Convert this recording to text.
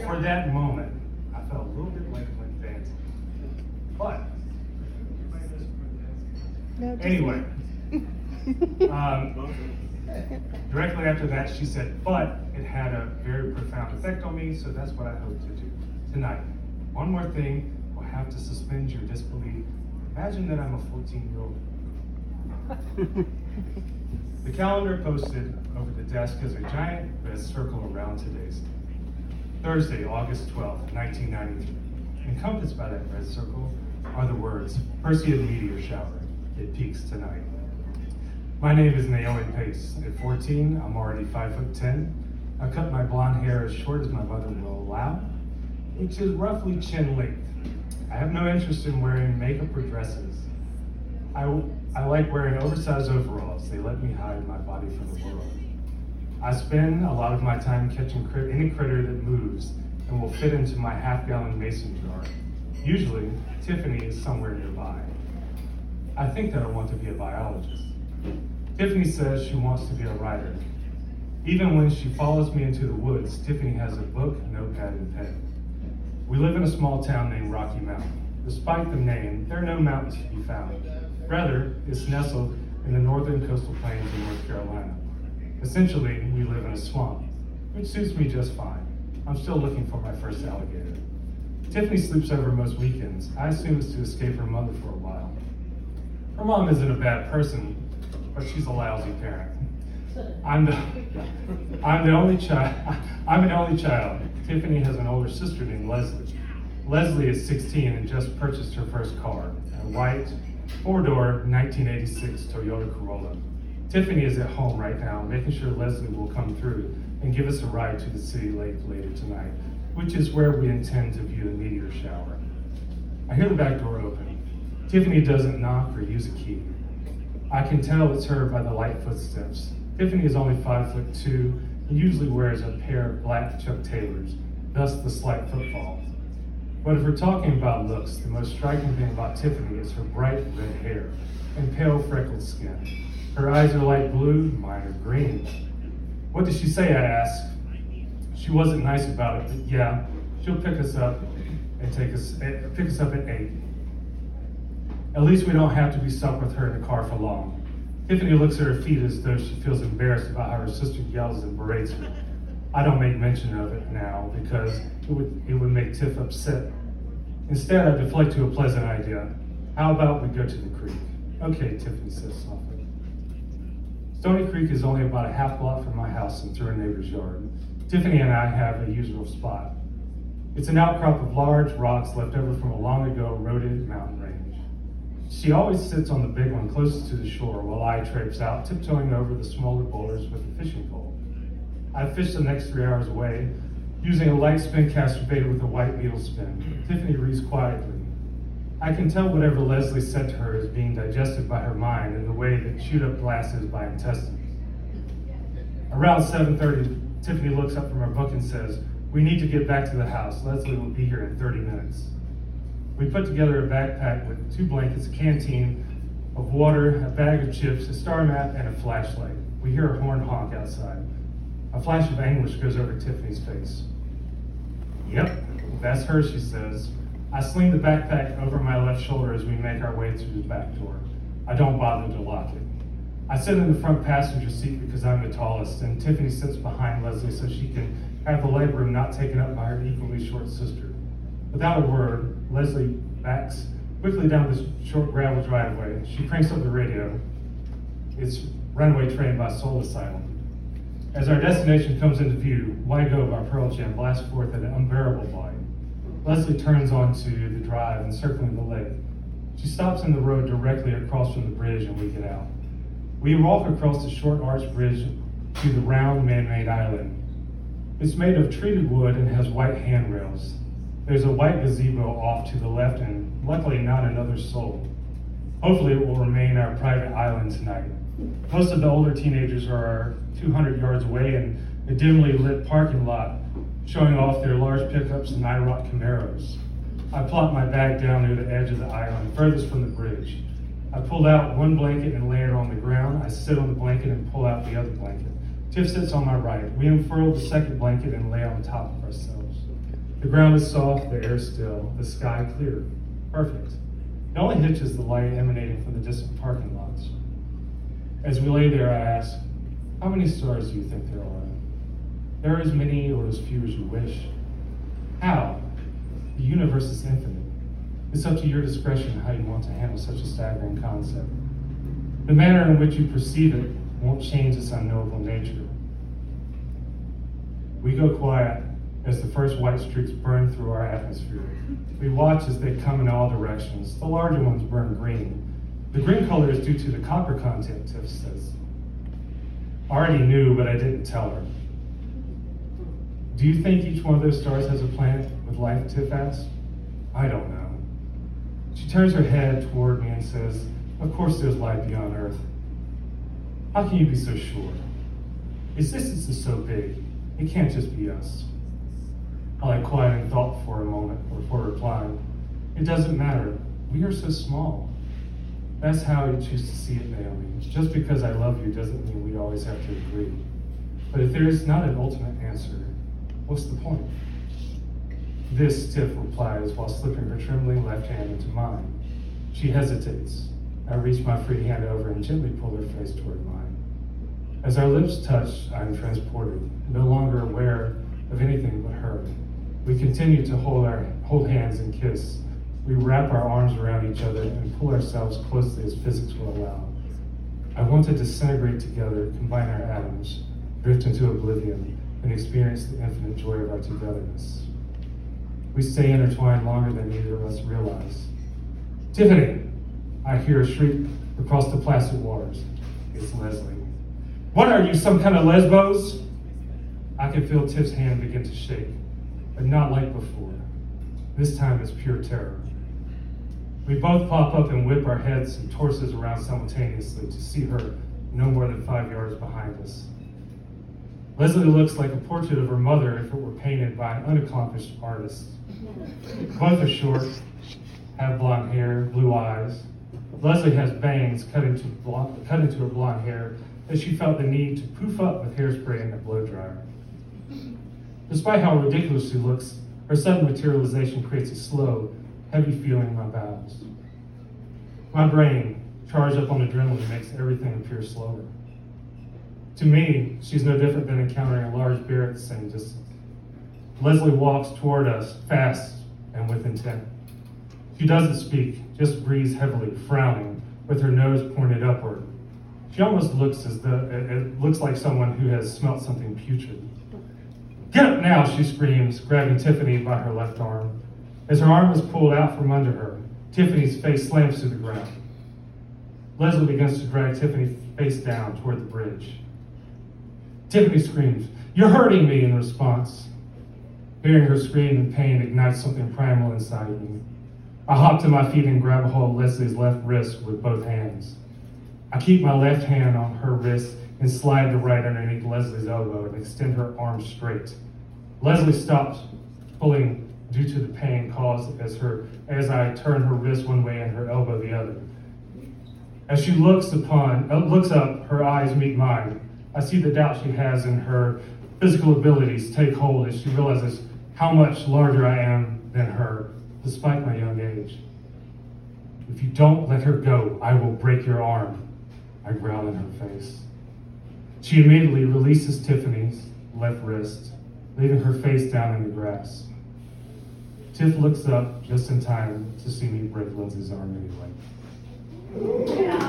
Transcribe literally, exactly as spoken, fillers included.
for that moment, I felt a little bit like I went dancing. But, No, just anyway, um, directly after that, she said, but it had a very profound effect on me, so that's what I hope to do tonight. One more thing, we'll have to suspend your disbelief. Imagine that I'm a fourteen-year-old. The calendar posted over the desk is a giant red circle around today's date. Thursday, August twelfth, nineteen ninety-three. Encompassed by that red circle are the words, Perseid meteor shower. It peaks tonight. My name is Naomi Pace. At fourteen, I'm already five foot ten. I cut my blonde hair as short as my mother will allow, which is roughly chin length. I have no interest in wearing makeup or dresses. I, I like wearing oversized overalls. They let me hide my body from the world. I spend a lot of my time catching crit any critter that moves and will fit into my half-gallon mason jar. Usually, Tiffany is somewhere nearby. I think that I want to be a biologist. Tiffany says she wants to be a writer. Even when she follows me into the woods, Tiffany has a book, notepad, and pen. We live in a small town named Rocky Mountain. Despite the name, there are no mountains to be found. Rather, it's nestled in the northern coastal plains of North Carolina. Essentially, we live in a swamp, which suits me just fine. I'm still looking for my first alligator. Tiffany sleeps over most weekends. I assume it's to escape her mother for a while. Her mom isn't a bad person, but she's a lousy parent. I'm the, I'm the only child. I'm an only child. Tiffany has an older sister named Leslie. Leslie is sixteen and just purchased her first car, a white four-door nineteen eighty-six Toyota Corolla. Tiffany is at home right now, making sure Leslie will come through and give us a ride to the city lake later tonight, which is where we intend to view the meteor shower. I hear the back door open. Tiffany doesn't knock or use a key. I can tell it's her by the light footsteps. Tiffany is only five foot two and usually wears a pair of black Chuck Taylors, thus the slight footfall. But if we're talking about looks, the most striking thing about Tiffany is her bright red hair and pale freckled skin. Her eyes are light blue, mine are green. What did she say, I asked. She wasn't nice about it, but yeah, she'll pick us up and take us, pick us up at eight. At least we don't have to be stuck with her in the car for long. Tiffany looks at her feet as though she feels embarrassed about how her sister yells and berates her. I don't make mention of it now because it would, it would make Tiff upset. Instead, I deflect to a pleasant idea. How about we go to the creek? Okay, Tiffany says softly. Stony Creek is only about a half block from my house and through a neighbor's yard. Tiffany and I have a usual spot. It's an outcrop of large rocks left over from a long ago eroded mountain range. She always sits on the big one closest to the shore while I traipse out, tiptoeing over the smaller boulders with a fishing pole. I fish the next three hours away, using a light spin caster bait with a white needle spin. Tiffany reads quietly. I can tell whatever Leslie said to her is being digested by her mind in the way that chewed up glass is by intestines. Around seven thirty, Tiffany looks up from her book and says, "We need to get back to the house. Leslie will be here in thirty minutes. We put together a backpack with two blankets, a canteen of water, a bag of chips, a star map, and a flashlight. We hear a horn honk outside. A flash of anguish goes over Tiffany's face. Yep, that's her, she says. I sling the backpack over my left shoulder as we make our way through the back door. I don't bother to lock it. I sit in the front passenger seat because I'm the tallest, and Tiffany sits behind Leslie so she can have the legroom not taken up by her equally short sister. Without a word, Leslie backs quickly down this short gravel driveway. She cranks up the radio. It's Runaway Train by Soul Asylum. As our destination comes into view, Wygo by Pearl Jam blasts forth at an unbearable volume. Leslie turns onto the drive, encircling the lake. She stops in the road directly across from the bridge and we get out. We walk across the short arched bridge to the round man-made island. It's made of treated wood and has white handrails. There's a white gazebo off to the left and luckily not another soul. Hopefully it will remain our private island tonight. Most of the older teenagers are two hundred yards away in a dimly lit parking lot, showing off their large pickups and I ROC Camaros. I plop my bag down near the edge of the island, furthest from the bridge. I pull out one blanket and lay it on the ground. I sit on the blanket and pull out the other blanket. Tiff sits on my right. We unfurl the second blanket and lay on top of ourselves. The ground is soft, the air still, the sky clear. Perfect. The only hitch is the light emanating from the distant parking lots. As we lay there, I ask, how many stars do you think there are? There are as many or as few as you wish. How? The universe is infinite. It's up to your discretion how you want to handle such a staggering concept. The manner in which you perceive it won't change its unknowable nature. We go quiet as the first white streaks burn through our atmosphere. We watch as they come in all directions. The larger ones burn green. The green color is due to the copper content, Tiff says. I already knew, but I didn't tell her. Do you think each one of those stars has a planet with life, Tiff asks? I don't know. She turns her head toward me and says, of course there's life beyond Earth. How can you be so sure? Existence is so big, it can't just be us. I lie quiet and thought for a moment before replying. It doesn't matter. We are so small. That's how you choose to see it, Naomi. Just because I love you doesn't mean we always have to agree. But if there is not an ultimate answer, what's the point? This, Tiff replies while slipping her trembling left hand into mine. She hesitates. I reach my free hand over and gently pull her face toward mine. As our lips touch, I am transported, no longer aware of anything but her. We continue to hold our hold hands and kiss. We wrap our arms around each other and pull ourselves closely as physics will allow. I want to disintegrate together, combine our atoms, drift into oblivion, and experience the infinite joy of our togetherness. We stay intertwined longer than either of us realize. Tiffany! I hear a shriek across the placid waters. It's Leslie. What are you, some kind of lesbos? I can feel Tiff's hand begin to shake, but not like before. This time it's pure terror. We both pop up and whip our heads and torsos around simultaneously to see her no more than five yards behind us. Leslie looks like a portrait of her mother if it were painted by an unaccomplished artist. Both are short, have blonde hair, blue eyes. Leslie has bangs cut into, blonde, cut into her blonde hair that she felt the need to poof up with hairspray and a blow dryer. Despite how ridiculous she looks, her sudden materialization creates a slow, heavy feeling in my bowels. My brain, charged up on adrenaline, makes everything appear slower. To me, she's no different than encountering a large bear at the same distance. Leslie walks toward us, fast and with intent. She doesn't speak, just breathes heavily, frowning, with her nose pointed upward. She almost looks as though it looks like someone who has smelt something putrid. Get up now, she screams, grabbing Tiffany by her left arm. As her arm is pulled out from under her, Tiffany's face slams to the ground. Leslie begins to drag Tiffany face down toward the bridge. Tiffany screams, "You're hurting me," in response. Hearing her scream in pain ignites something primal inside of me. I hop to my feet and grab a hold of Leslie's left wrist with both hands. I keep my left hand on her wrist and slide the right underneath Leslie's elbow and extend her arm straight. Leslie stops pulling due to the pain caused as her as I turn her wrist one way and her elbow the other. As she looks upon uh, looks up, her eyes meet mine. I see the doubt she has in her physical abilities take hold as she realizes how much larger I am than her, despite my young age. If you don't let her go, I will break your arm, I growl in her face. She immediately releases Tiffany's left wrist, leaving her face down in the grass. Tiff looks up just in time to see me break Lindsay's arm anyway.